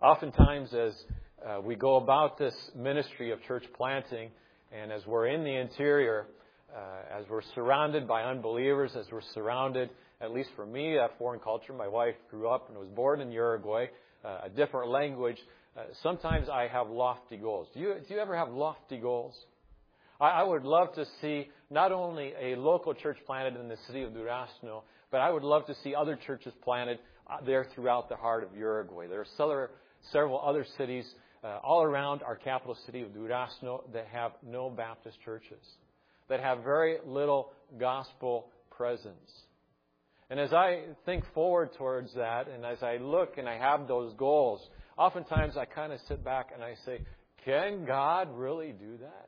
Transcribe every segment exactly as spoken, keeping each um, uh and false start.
Oftentimes as uh, we go about this ministry of church planting, and as we're in the interior, uh, as we're surrounded by unbelievers, as we're surrounded, at least for me, a foreign culture. My wife grew up and was born in Uruguay, uh, a different language. Uh, sometimes I have lofty goals. Do you, do you ever have lofty goals? I, I would love to see not only a local church planted in the city of Durazno, but I would love to see other churches planted there throughout the heart of Uruguay. There are several, several other cities uh, all around our capital city of Durazno that have no Baptist churches, that have very little gospel presence. And as I think forward towards that, and as I look and I have those goals, oftentimes I kind of sit back and I say, can God really do that?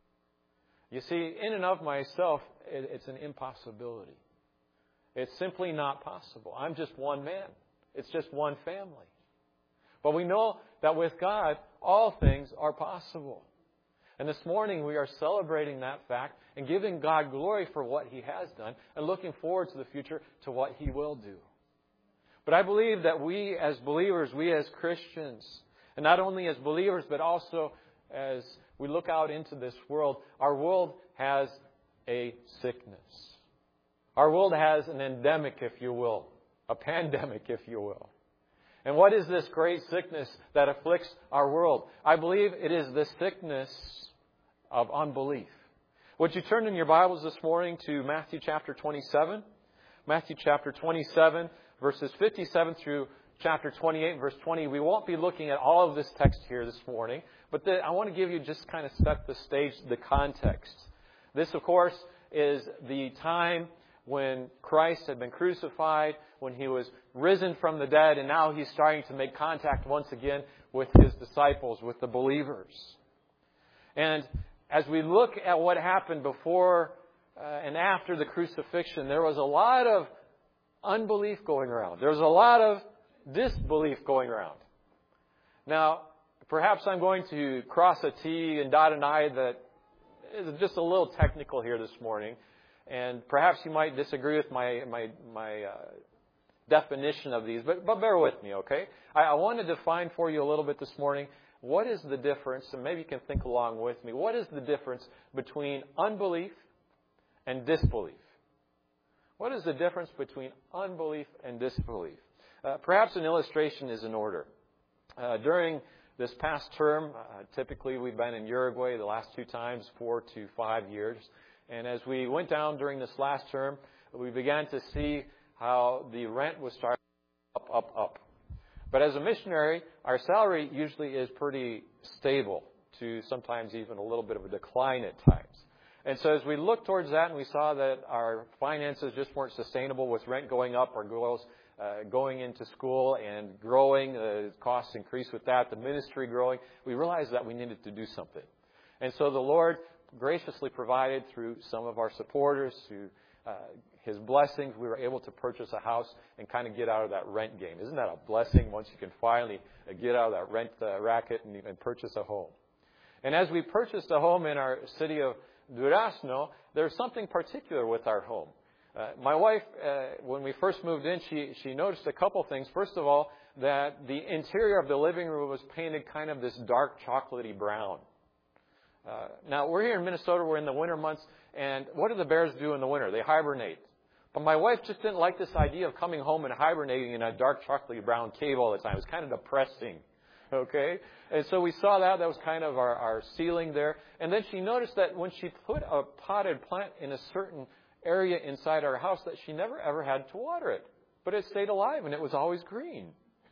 You see, in and of myself, it's an impossibility. It's simply not possible. I'm just one man. It's just one family. But we know that with God, all things are possible. And this morning we are celebrating that fact and giving God glory for what He has done and looking forward to the future to what He will do. But I believe that we as believers, we as Christians, and not only as believers but also as we look out into this world, our world has a sickness. Our world has an endemic, if you will, a pandemic, if you will. And what is this great sickness that afflicts our world? I believe it is the sickness of unbelief. Would you turn in your Bibles this morning to Matthew chapter twenty-seven? Matthew chapter twenty-seven, verses fifty-seven through chapter twenty-eight, verse twenty. We won't be looking at all of this text here this morning, but the, I want to give you just kind of set the stage, the context. This, of course, is the time when Christ had been crucified, when He was risen from the dead, and now He's starting to make contact once again with His disciples, with the believers. And as we look at what happened before uh, and after the crucifixion, there was a lot of unbelief going around. There was a lot of disbelief going around. Now, perhaps I'm going to cross a T and dot an I that is just a little technical here this morning. And perhaps you might disagree with my my my uh, definition of these, but but bear with me, okay? I, I want to define for you a little bit this morning. What is the difference, and maybe you can think along with me, what is the difference between unbelief and disbelief? What is the difference between unbelief and disbelief? Uh, perhaps an illustration is in order. Uh, during this past term, uh, typically we've been in Uruguay the last two times, four to five years. And as we went down during this last term, we began to see how the rent was starting up, up, up. But as a missionary, our salary usually is pretty stable to sometimes even a little bit of a decline at times. And so as we looked towards that and we saw that our finances just weren't sustainable with rent going up, our girls uh, going into school and growing, the uh, costs increased with that, the ministry growing, we realized that we needed to do something. And so the Lord graciously provided through some of our supporters, through uh, His blessings, we were able to purchase a house and kind of get out of that rent game. Isn't that a blessing once you can finally uh, get out of that rent uh, racket and, and purchase a home? And as we purchased a home in our city of Durazno, there's something particular with our home. Uh, my wife, uh, when we first moved in, she, she noticed a couple things. First of all, that the interior of the living room was painted kind of this dark chocolatey brown. Uh, now, we're here in Minnesota, we're in the winter months, and what do the bears do in the winter? They hibernate. But my wife just didn't like this idea of coming home and hibernating in a dark chocolatey brown cave all the time. It was kind of depressing. Okay? And so we saw that. That was kind of our, our ceiling there. And then she noticed that when she put a potted plant in a certain area inside our house, that she never ever had to water it. But it stayed alive and it was always green.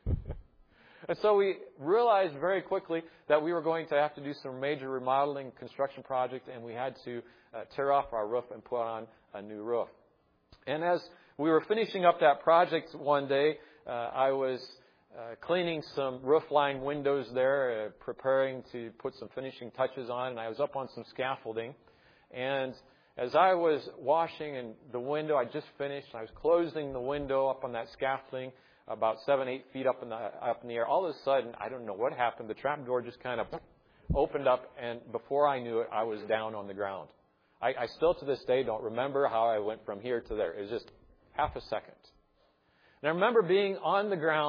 And so we realized very quickly that we were going to have to do some major remodeling construction project, and we had to uh, tear off our roof and put on a new roof. And as we were finishing up that project one day, uh, I was uh, cleaning some roof line windows there, uh, preparing to put some finishing touches on, and I was up on some scaffolding. And as I was washing in the window, I just finished, I was closing the window up on that scaffolding, about seven, eight feet up in the up in the air. All of a sudden, I don't know what happened. The trap door just kind of opened up, and before I knew it, I was down on the ground. I, I still to this day don't remember how I went from here to there. It was just half a second. And I remember being on the ground,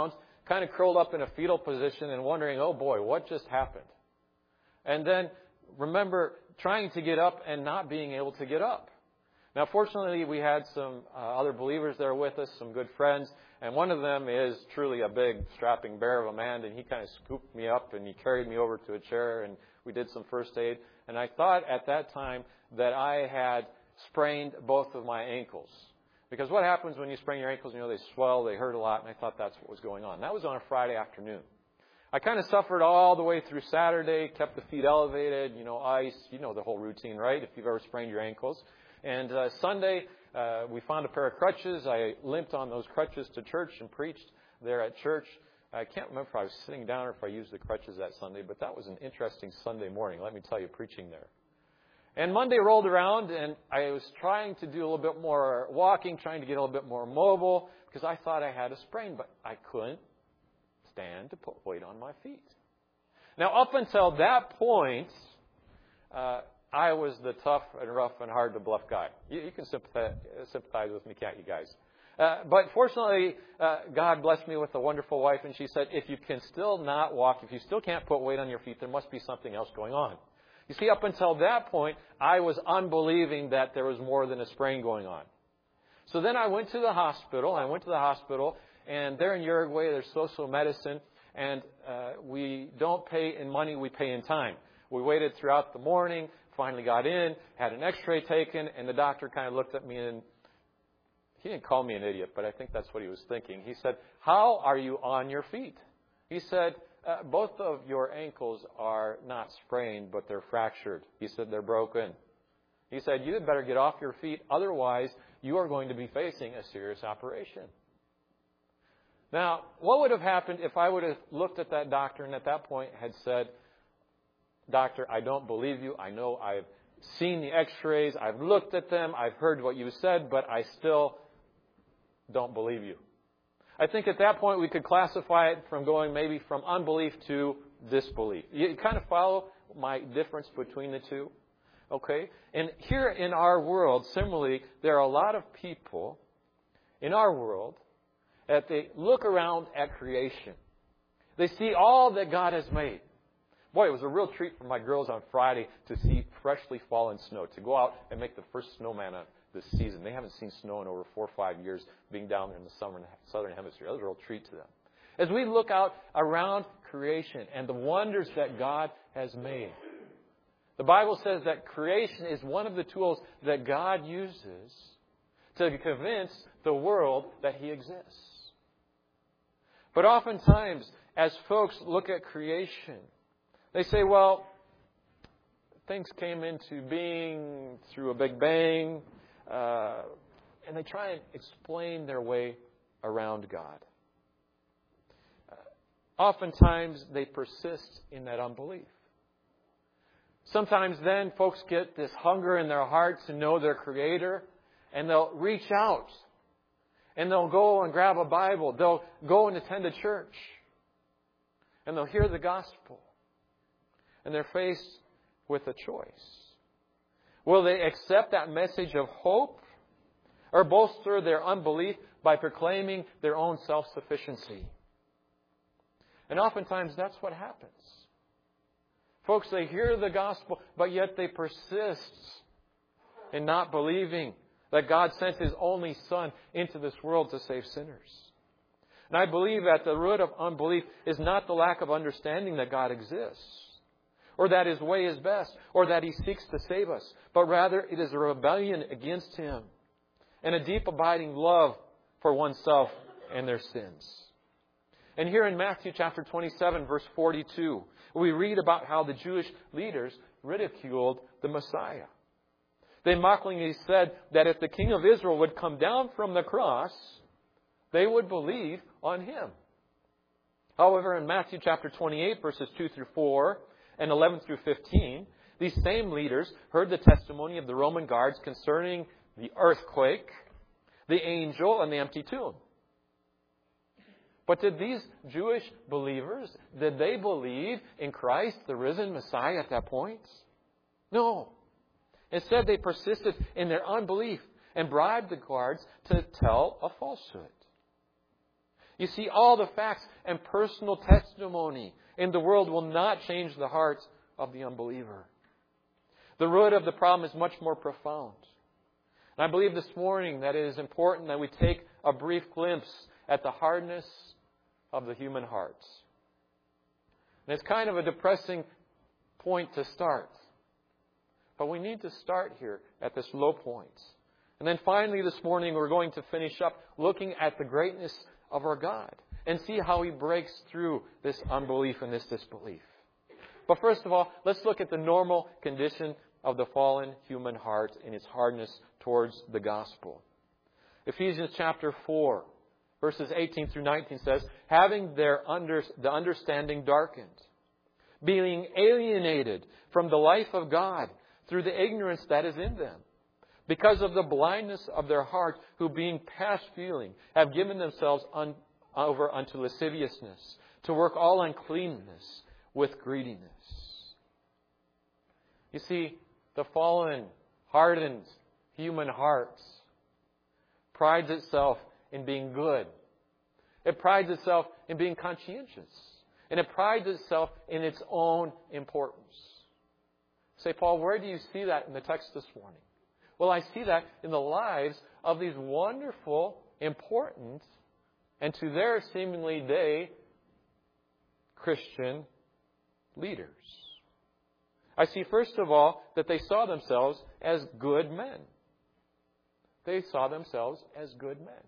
kind of curled up in a fetal position and wondering, oh boy, what just happened? And then remember trying to get up and not being able to get up. Now, fortunately, we had some uh, other believers there with us, some good friends, and one of them is truly a big, strapping bear of a man, and he kind of scooped me up and he carried me over to a chair, and we did some first aid. And I thought at that time that I had sprained both of my ankles. Because what happens when you sprain your ankles, you know, they swell, they hurt a lot, and I thought that's what was going on. That was on a Friday afternoon. I kind of suffered all the way through Saturday, kept the feet elevated, you know, ice, you know the whole routine, right, if you've ever sprained your ankles. And uh, Sunday, uh, we found a pair of crutches. I limped on those crutches to church and preached there at church. I can't remember if I was sitting down or if I used the crutches that Sunday, but that was an interesting Sunday morning, let me tell you, preaching there. And Monday rolled around, and I was trying to do a little bit more walking, trying to get a little bit more mobile, because I thought I had a sprain, but I couldn't stand to put weight on my feet. Now, up until that point, uh, I was the tough and rough and hard to bluff guy. You, you can sympathize, sympathize with me, can't you guys? Uh, but fortunately, uh, God blessed me with a wonderful wife, and she said, if you can still not walk, if you still can't put weight on your feet, there must be something else going on. You see, up until that point, I was unbelieving that there was more than a sprain going on. So then I went to the hospital. I went to the hospital, and there in Uruguay, there's social medicine, and uh, we don't pay in money, we pay in time. We waited throughout the morning, finally got in, had an x-ray taken, and the doctor kind of looked at me, and he didn't call me an idiot, but I think that's what he was thinking. He said, how are you on your feet? He said, Uh, both of your ankles are not sprained, but they're fractured. He said they're broken. He said, you had better get off your feet, otherwise you are going to be facing a serious operation. Now, what would have happened if I would have looked at that doctor and at that point had said, Doctor, I don't believe you. I know I've seen the x-rays. I've looked at them. I've heard what you said, but I still don't believe you. I think at that point we could classify it from going maybe from unbelief to disbelief. You kind of follow my difference between the two? Okay? And here in our world, similarly, there are a lot of people in our world that they look around at creation. They see all that God has made. Boy, it was a real treat for my girls on Friday to see freshly fallen snow, to go out and make the first snowman on this season. They haven't seen snow in over four or five years, being down there in the summer, southern hemisphere. That was a real treat to them. As we look out around creation and the wonders that God has made, the Bible says that creation is one of the tools that God uses to convince the world that He exists. But oftentimes, as folks look at creation, they say, well, things came into being through a big bang, uh, and they try and explain their way around God. Uh, oftentimes, they persist in that unbelief. Sometimes then folks get this hunger in their heart to know their Creator, and they'll reach out, and they'll go and grab a Bible. They'll go and attend a church, and they'll hear the gospel, and they're faced with a choice. Will they accept that message of hope, or bolster their unbelief by proclaiming their own self-sufficiency? And oftentimes that's what happens. Folks, they hear the gospel, but yet they persist in not believing that God sent His only Son into this world to save sinners. And I believe that the root of unbelief is not the lack of understanding that God exists, or that His way is best, or that He seeks to save us, but rather it is a rebellion against Him and a deep abiding love for oneself and their sins. And here in Matthew chapter twenty-seven, verse forty-two, we read about how the Jewish leaders ridiculed the Messiah. They mockingly said that if the King of Israel would come down from the cross, they would believe on Him. However, in Matthew chapter twenty-eight, verses two through four, and eleven through fifteen, these same leaders heard the testimony of the Roman guards concerning the earthquake, the angel, and the empty tomb. But did these Jewish believers, did they believe in Christ, the risen Messiah, at that point? No. Instead, they persisted in their unbelief and bribed the guards to tell a falsehood. You see, all the facts and personal testimony in the world will not change the heart of the unbeliever. The root of the problem is much more profound. And I believe this morning that it is important that we take a brief glimpse at the hardness of the human heart. And it's kind of a depressing point to start. But we need to start here at this low point. And then finally this morning we're going to finish up looking at the greatness of our God and see how He breaks through this unbelief and this disbelief. But first of all, let's look at the normal condition of the fallen human heart and its hardness towards the gospel. Ephesians chapter four, verses eighteen through nineteen says, having their under, the understanding darkened, being alienated from the life of God through the ignorance that is in them, because of the blindness of their heart, who being past feeling have given themselves un, over unto lasciviousness, to work all uncleanness with greediness. You see, the fallen, hardened human heart prides itself in being good. It prides itself in being conscientious. And it prides itself in its own importance. Say, Paul, where do you see that in the text this morning? Well, I see that in the lives of these wonderful, important, and to their seemingly day, Christian leaders. I see, first of all, that they saw themselves as good men. They saw themselves as good men.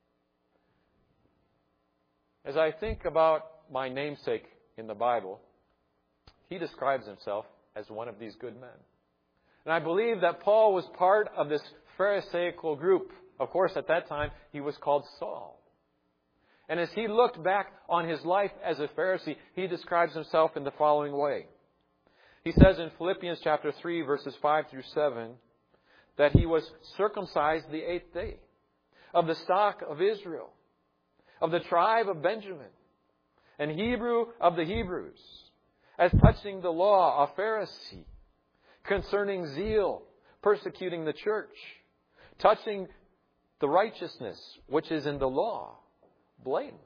As I think about my namesake in the Bible, he describes himself as one of these good men. And I believe that Paul was part of this Pharisaical group. Of course, at that time, he was called Saul. And as he looked back on his life as a Pharisee, he describes himself in the following way. He says in Philippians chapter three, verses five through seven, that he was circumcised the eighth day, of the stock of Israel, of the tribe of Benjamin, and Hebrew of the Hebrews, as touching the law, a Pharisee, concerning zeal, persecuting the church, touching the righteousness which is in the law, blameless.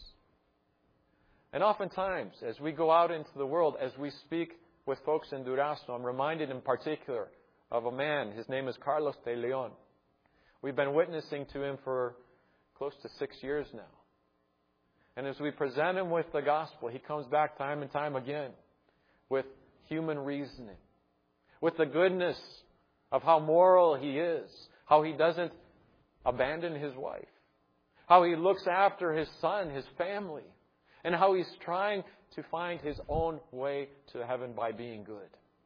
And oftentimes, as we go out into the world, as we speak with folks in Durazno, I'm reminded in particular of a man. His name is Carlos de Leon. We've been witnessing to him for close to six years now. And as we present him with the gospel, he comes back time and time again with human reasoning, with the goodness of how moral he is, how he doesn't abandon his wife, how he looks after his son, his family, and how he's trying to find his own way to heaven by being good.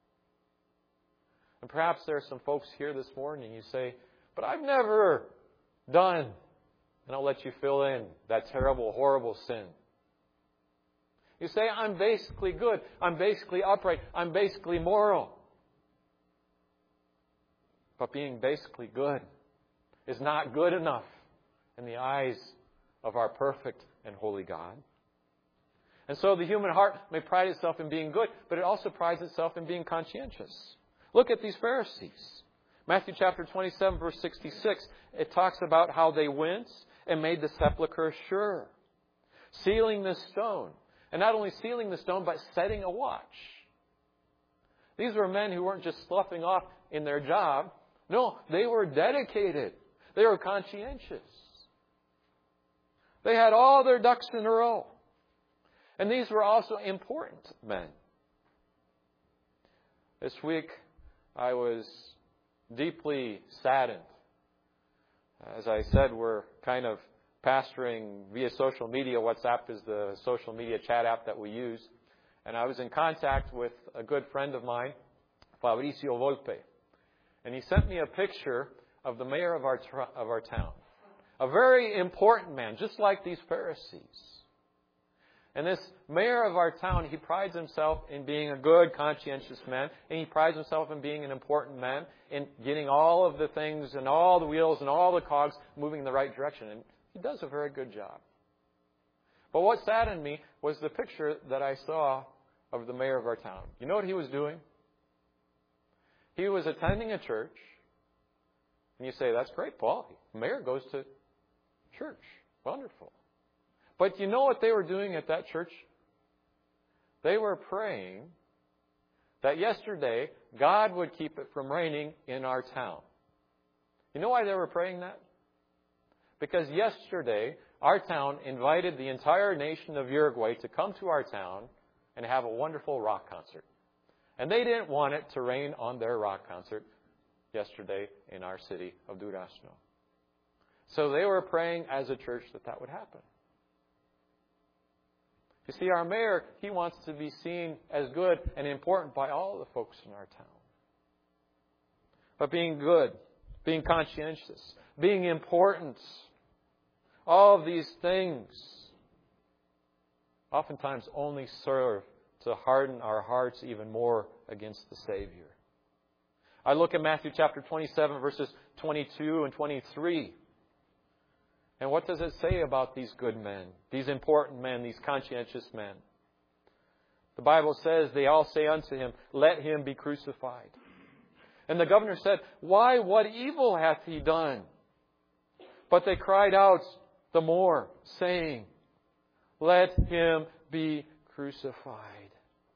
And perhaps there are some folks here this morning, you say, but I've never done, and I'll let you fill in that terrible, horrible sin. You say, I'm basically good. I'm basically upright. I'm basically moral. But being basically good is not good enough in the eyes of our perfect and holy God. And so the human heart may pride itself in being good, but it also prides itself in being conscientious. Look at these Pharisees. Matthew chapter twenty-seven, verse sixty-six, it talks about how they went and made the sepulchre sure, sealing the stone. And not only sealing the stone, but setting a watch. These were men who weren't just sloughing off in their job. No, they were dedicated. They were conscientious. They had all their ducks in a row. And these were also important men. This week, I was deeply saddened. As I said, we're kind of pastoring via social media. WhatsApp is the social media chat app that we use. And I was in contact with a good friend of mine, Fabricio Volpe. And he sent me a picture of the mayor of our, of our town. A very important man, just like these Pharisees. And this mayor of our town, he prides himself in being a good, conscientious man. And he prides himself in being an important man, in getting all of the things and all the wheels and all the cogs moving in the right direction. And he does a very good job. But what saddened me was the picture that I saw of the mayor of our town. You know what he was doing? He was attending a church. And you say, that's great, Paul. The mayor goes to church. Wonderful. But you know what they were doing at that church? They were praying that yesterday God would keep it from raining in our town. You know why they were praying that? Because yesterday our town invited the entire nation of Uruguay to come to our town and have a wonderful rock concert. And they didn't want it to rain on their rock concert yesterday in our city of Durazno. So they were praying as a church that that would happen. You see, our mayor, he wants to be seen as good and important by all the folks in our town. But being good, being conscientious, being important, all of these things oftentimes only serve to harden our hearts even more against the Savior. I look at Matthew chapter twenty-seven, verses twenty-two and twenty-three. And what does it say about these good men, these important men, these conscientious men? The Bible says, they all say unto him, let him be crucified. And the governor said, why, what evil hath he done? But they cried out the more, saying, let him be crucified.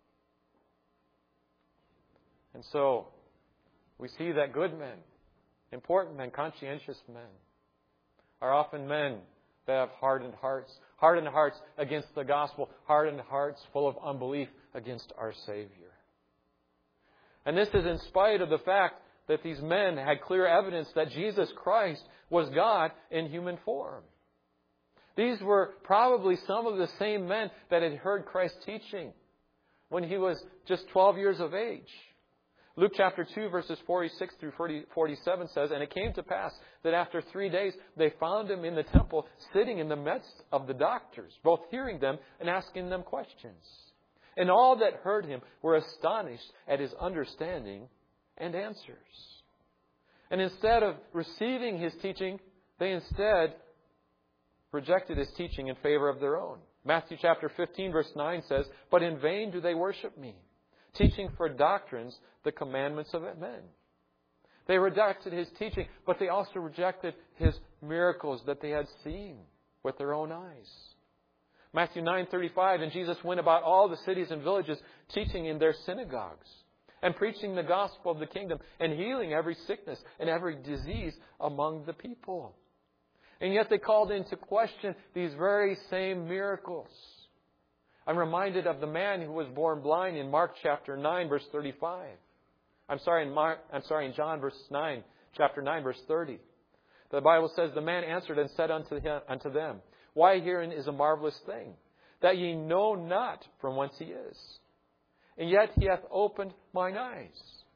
And so, we see that good men, important men, conscientious men, are often men that have hardened hearts. Hardened hearts against the gospel. Hardened hearts full of unbelief against our Savior. And this is in spite of the fact that these men had clear evidence that Jesus Christ was God in human form. These were probably some of the same men that had heard Christ's teaching when He was just twelve years of age. Luke chapter two, verses forty-six through forty-seven says, and it came to pass that after three days they found Him in the temple, sitting in the midst of the doctors, both hearing them and asking them questions. And all that heard Him were astonished at His understanding and answers. And instead of receiving His teaching, they instead rejected His teaching in favor of their own. Matthew chapter fifteen, verse nine says, but in vain do they worship me, teaching for doctrines the commandments of men. They rejected His teaching, but they also rejected His miracles that they had seen with their own eyes. Matthew nine thirty-five, and Jesus went about all the cities and villages, teaching in their synagogues, and preaching the gospel of the kingdom, and healing every sickness and every disease among the people. And yet they called into question these very same miracles. I'm reminded of the man who was born blind in Mark chapter nine, verse thirty-five. I'm sorry, in Mark, I'm sorry, in John verse nine, chapter nine, verse thirty. The Bible says, the man answered and said unto him, unto them, why herein is a marvelous thing, that ye know not from whence he is. And yet he hath opened mine eyes.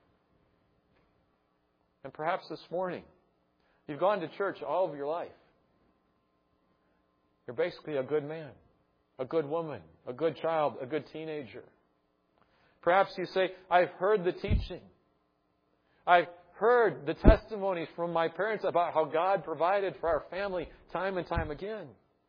And perhaps this morning, you've gone to church all of your life. You're basically a good man, a good woman, a good child, a good teenager. Perhaps you say, I've heard the teaching. I've heard the testimonies from my parents about how God provided for our family time and time again.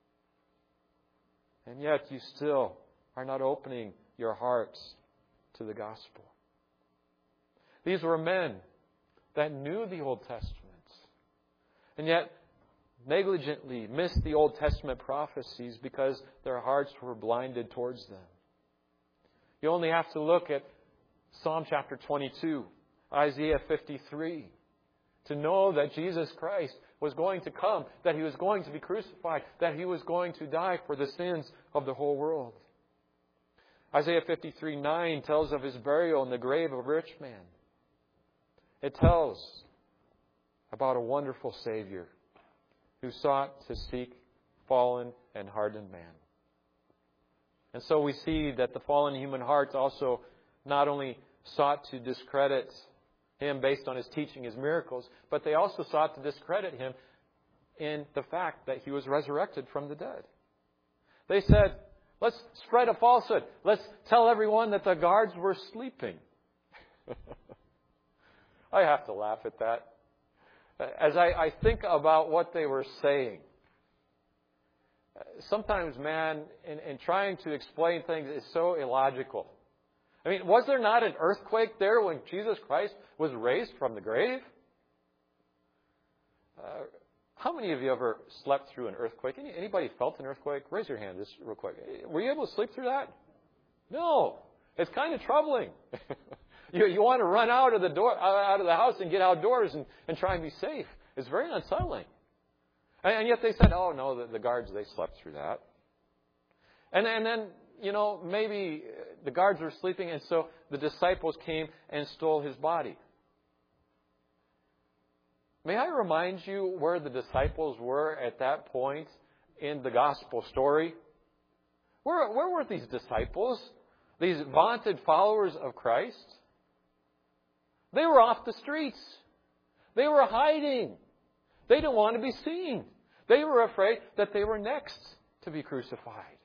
And yet you still are not opening your hearts to the gospel. These were men that knew the Old Testament, and yet negligently missed the Old Testament prophecies because their hearts were blinded towards them. You only have to look at Psalm chapter twenty-two, Isaiah fifty-three, to know that Jesus Christ was going to come, that He was going to be crucified, that He was going to die for the sins of the whole world. Isaiah fifty-three nine tells of His burial in the grave of a rich man. It tells about a wonderful Savior who sought to seek fallen and hardened man. And so we see that the fallen human heart also not only sought to discredit Him based on His teaching, His miracles, but they also sought to discredit Him in the fact that He was resurrected from the dead. They said, let's spread a falsehood. Let's tell everyone that the guards were sleeping. I have to laugh at that. As I, I think about what they were saying, sometimes, man, in, in trying to explain things is so illogical. I mean, was there not an earthquake there when Jesus Christ was raised from the grave? Uh, How many of you ever slept through an earthquake? Any, anybody felt an earthquake? Raise your hand just real quick. Were you able to sleep through that? No. It's kind of troubling. you, you want to run out of the door, out of the house and get outdoors and, and try and be safe. It's very unsettling. And, and yet they said, oh, no, the, the guards, they slept through that. And, and then, you know, maybe the guards were sleeping, and so the disciples came and stole his body. May I remind you where the disciples were at that point in the gospel story? Where, where were these disciples? These vaunted followers of Christ? They were off the streets. They were hiding. They didn't want to be seen. They were afraid that they were next to be crucified.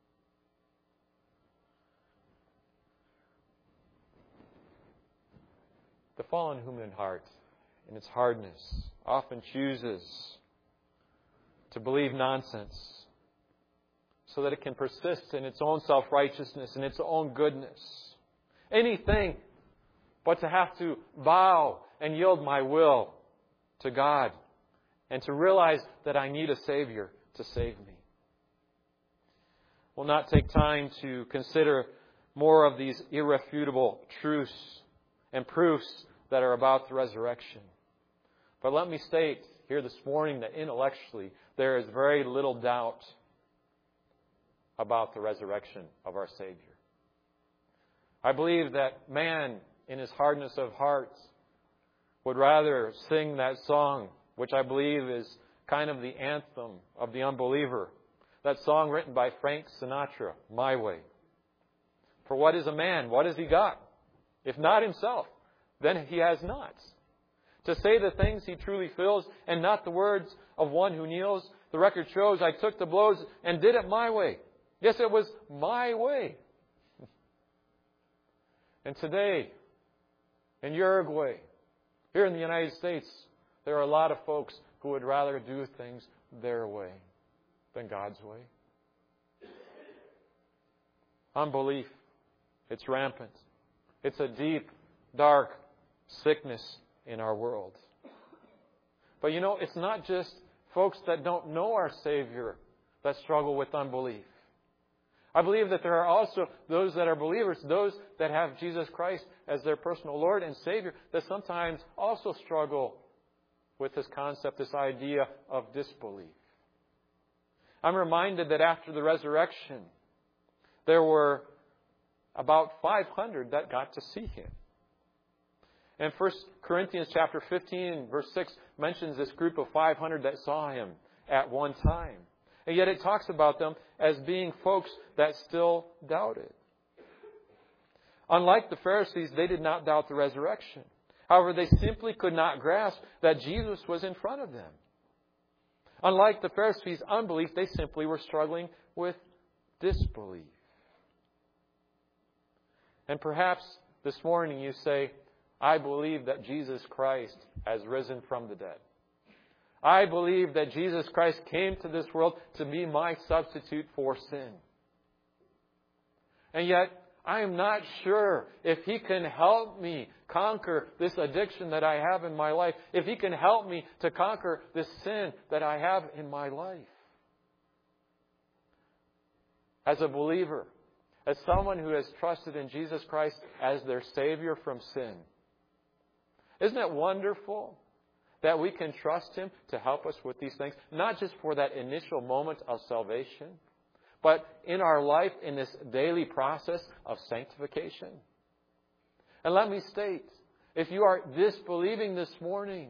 The fallen human heart, in its hardness, often chooses to believe nonsense so that it can persist in its own self-righteousness and its own goodness. Anything but to have to bow and yield my will to God and to realize that I need a Savior to save me. We'll not take time to consider more of these irrefutable truths and proofs that are about the resurrection. But let me state here this morning that intellectually there is very little doubt about the resurrection of our Savior. I believe that man, in his hardness of heart, would rather sing that song, which I believe is kind of the anthem of the unbeliever. That song written by Frank Sinatra, My Way. For what is a man? What has he got? If not himself, then he has not. To say the things he truly feels and not the words of one who kneels. The record shows I took the blows and did it my way. Yes, it was my way. And today, in Uruguay, here in the United States, there are a lot of folks who would rather do things their way than God's way. Unbelief, it's rampant. It's a deep, dark sickness in our world. But you know, it's not just folks that don't know our Savior that struggle with unbelief. I believe that there are also those that are believers, those that have Jesus Christ as their personal Lord and Savior, that sometimes also struggle with this concept, this idea of disbelief. I'm reminded that after the resurrection, there were about five hundred that got to see Him. And First Corinthians chapter fifteen, verse six mentions this group of five hundred that saw Him at one time. And yet it talks about them as being folks that still doubted. Unlike the Pharisees, they did not doubt the resurrection. However, they simply could not grasp that Jesus was in front of them. Unlike the Pharisees' unbelief, they simply were struggling with disbelief. And perhaps this morning you say, I believe that Jesus Christ has risen from the dead. I believe that Jesus Christ came to this world to be my substitute for sin. And yet, I am not sure if He can help me conquer this addiction that I have in my life. If He can help me to conquer this sin that I have in my life. As a believer, as someone who has trusted in Jesus Christ as their Savior from sin, isn't it wonderful that we can trust Him to help us with these things? Not just for that initial moment of salvation, but in our life, in this daily process of sanctification. And let me state, if you are disbelieving this morning,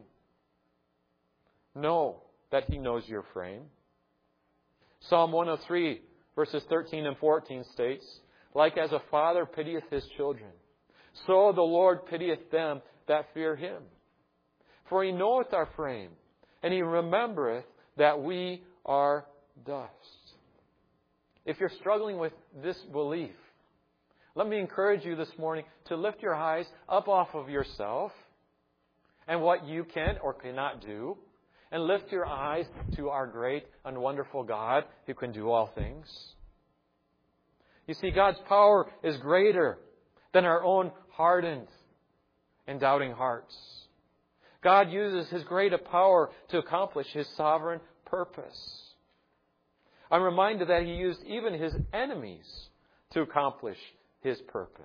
know that He knows your frame. Psalm one oh three, verses thirteen and fourteen states, like as a father pitieth his children, so the Lord pitieth them that fear Him. For He knoweth our frame, and He remembereth that we are dust. If you're struggling with disbelief, let me encourage you this morning to lift your eyes up off of yourself and what you can or cannot do, and lift your eyes to our great and wonderful God who can do all things. You see, God's power is greater than our own hardened and doubting hearts. God uses His greater power to accomplish His sovereign purpose. I'm reminded that He used even His enemies to accomplish His purpose.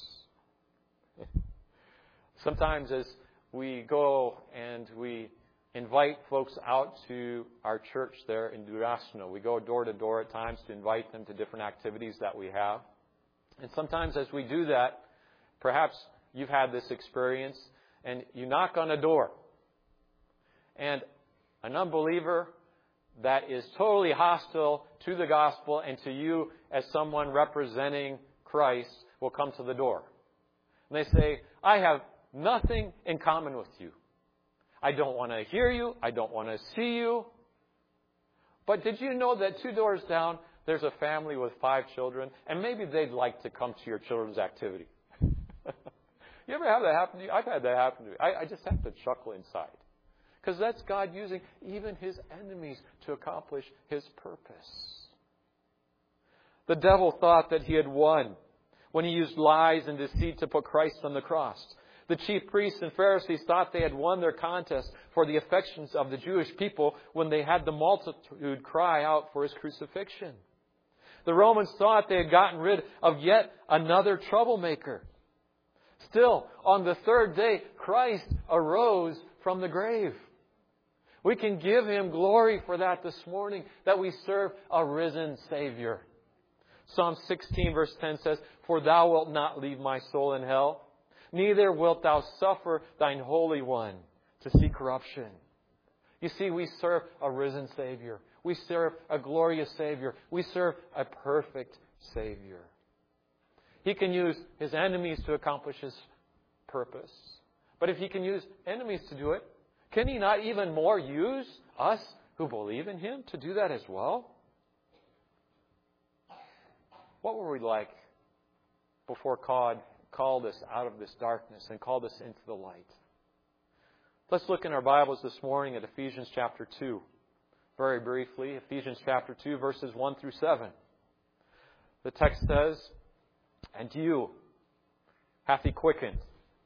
Sometimes as we go and we invite folks out to our church there in Durazno, we go door to door at times to invite them to different activities that we have. And sometimes as we do that, perhaps you've had this experience, and you knock on a door, and an unbeliever that is totally hostile to the gospel and to you as someone representing Christ will come to the door. And they say, I have nothing in common with you. I don't want to hear you. I don't want to see you. But did you know that two doors down, there's a family with five children, and maybe they'd like to come to your children's activity? You ever have that happen to you? I've had that happen to me. I, I just have to chuckle inside. Because that's God using even His enemies to accomplish His purpose. The devil thought that he had won when he used lies and deceit to put Christ on the cross. The chief priests and Pharisees thought they had won their contest for the affections of the Jewish people when they had the multitude cry out for His crucifixion. The Romans thought they had gotten rid of yet another troublemaker. Still, on the third day, Christ arose from the grave. We can give Him glory for that this morning, that we serve a risen Savior. Psalm sixteen verse ten says, For Thou wilt not leave my soul in hell, neither wilt Thou suffer Thine Holy One to see corruption. You see, we serve a risen Savior. We serve a glorious Savior. We serve a perfect Savior. He can use His enemies to accomplish His purpose. But if He can use enemies to do it, can He not even more use us who believe in Him to do that as well? What were we like before God called us out of this darkness and called us into the light? Let's look in our Bibles this morning at Ephesians chapter two. Very briefly, Ephesians chapter two, verses one through seven. The text says, And you hath He quickened.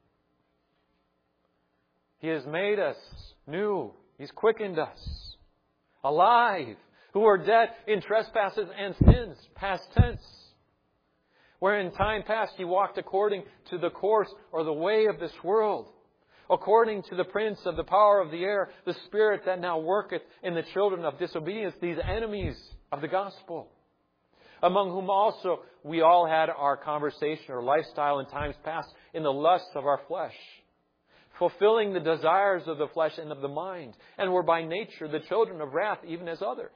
He has made us new. He's quickened us. Alive. Who were dead in trespasses and sins. Past tense. Where in time past He walked according to the course or the way of this world. According to the prince of the power of the air. The spirit that now worketh in the children of disobedience. These enemies of the gospel. Among whom also we all had our conversation or lifestyle in times past in the lusts of our flesh, fulfilling the desires of the flesh and of the mind, and were by nature the children of wrath, even as others.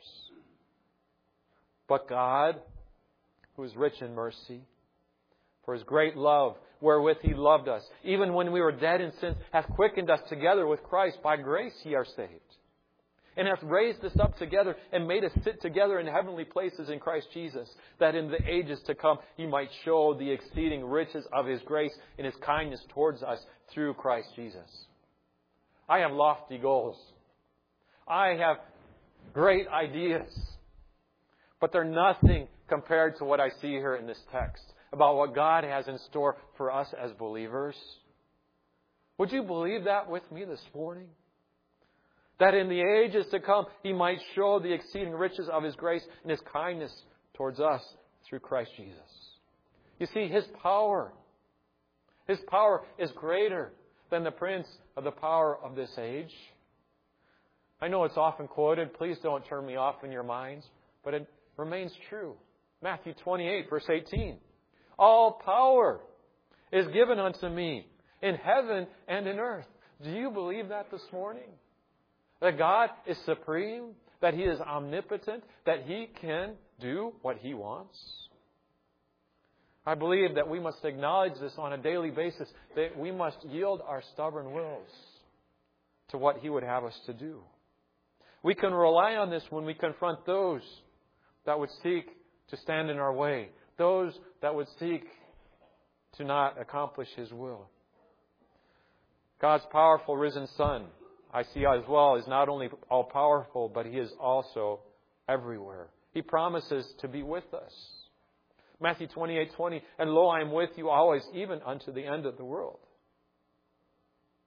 But God, who is rich in mercy, for His great love, wherewith He loved us, even when we were dead in sin, hath quickened us together with Christ. By grace ye are saved. And hath raised us up together and made us sit together in heavenly places in Christ Jesus, that in the ages to come He might show the exceeding riches of His grace in His kindness towards us through Christ Jesus. I have lofty goals. I have great ideas. But they're nothing compared to what I see here in this text about what God has in store for us as believers. Would you believe that with me this morning? That in the ages to come, He might show the exceeding riches of His grace and His kindness towards us through Christ Jesus. You see, His power, His power is greater than the prince of the power of this age. I know it's often quoted. Please don't turn me off in your minds. But it remains true. Matthew twenty-eight, verse eighteen. All power is given unto me in heaven and in earth. Do you believe that this morning? That God is supreme, that He is omnipotent, that He can do what He wants. I believe that we must acknowledge this on a daily basis, that we must yield our stubborn wills to what He would have us to do. We can rely on this when we confront those that would seek to stand in our way, those that would seek to not accomplish His will. God's powerful risen Son, I see as well, is not only all-powerful, but He is also everywhere. He promises to be with us. Matthew twenty-eight twenty, and lo, I am with you always, even unto the end of the world.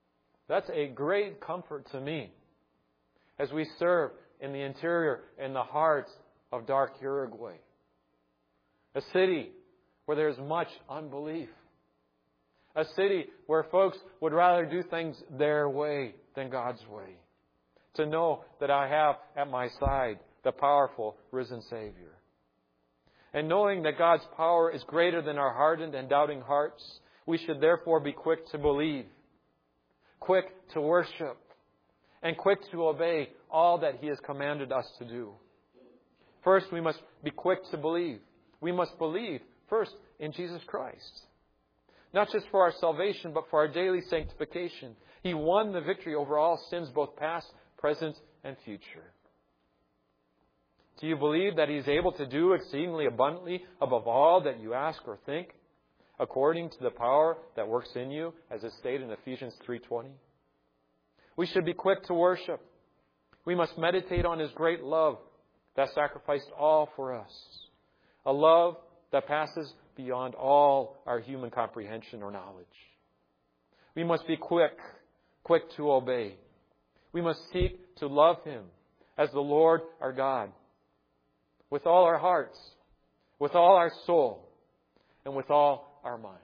That's a great comfort to me as we serve in the interior, in the heart of dark Uruguay. A city where there's much unbelief. A city where folks would rather do things their way than God's way. To know that I have at my side the powerful risen Savior. And knowing that God's power is greater than our hardened and doubting hearts, we should therefore be quick to believe, quick to worship, and quick to obey all that He has commanded us to do. First, we must be quick to believe. We must believe first in Jesus Christ. Not just for our salvation, but for our daily sanctification. He won the victory over all sins, both past, present, and future. Do you believe that He is able to do exceedingly abundantly above all that you ask or think, according to the power that works in you, as is stated in Ephesians three twenty? We should be quick to worship. We must meditate on His great love that sacrificed all for us. A love that passes beyond all our human comprehension or knowledge. We must be quick, quick to obey. We must seek to love Him as the Lord our God, with all our hearts, with all our soul, and with all our mind.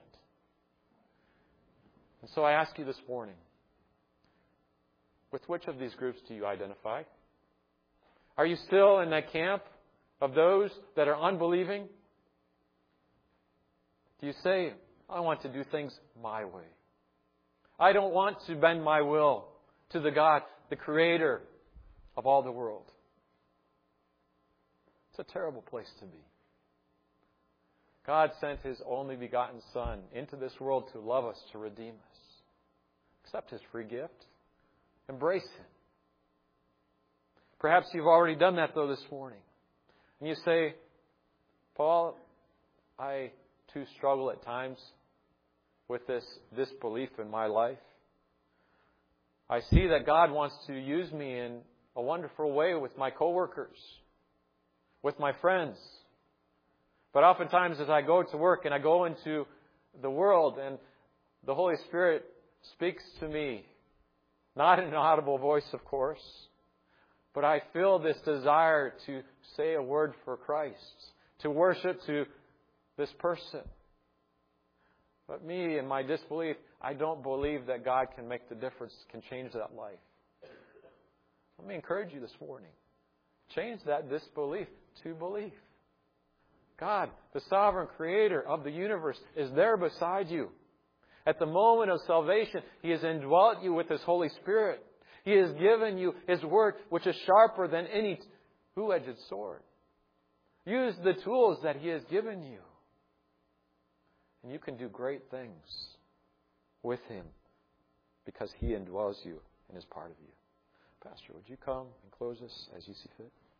And so I ask you this morning, with which of these groups do you identify? Are you still in that camp of those that are unbelieving? Do you say, I want to do things my way. I don't want to bend my will to the God, the Creator of all the world. It's a terrible place to be. God sent His only begotten Son into this world to love us, to redeem us. Accept His free gift. Embrace Him. Perhaps you've already done that, though, this morning. And you say, Paul, I too struggle at times with this disbelief in my life. I see that God wants to use me in a wonderful way with my coworkers, with my friends. But oftentimes as I go to work and I go into the world and the Holy Spirit speaks to me, not in an audible voice, of course, but I feel this desire to say a word for Christ, to worship to this person. But me, in my disbelief, I don't believe that God can make the difference, can change that life. Let me encourage you this morning. Change that disbelief to belief. God, the sovereign Creator of the universe, is there beside you. At the moment of salvation, He has indwelt you with His Holy Spirit. He has given you His Word, which is sharper than any two-edged sword. Use the tools that He has given you. And you can do great things with Him because He indwells you and is part of you. Pastor, would you come and close us as you see fit?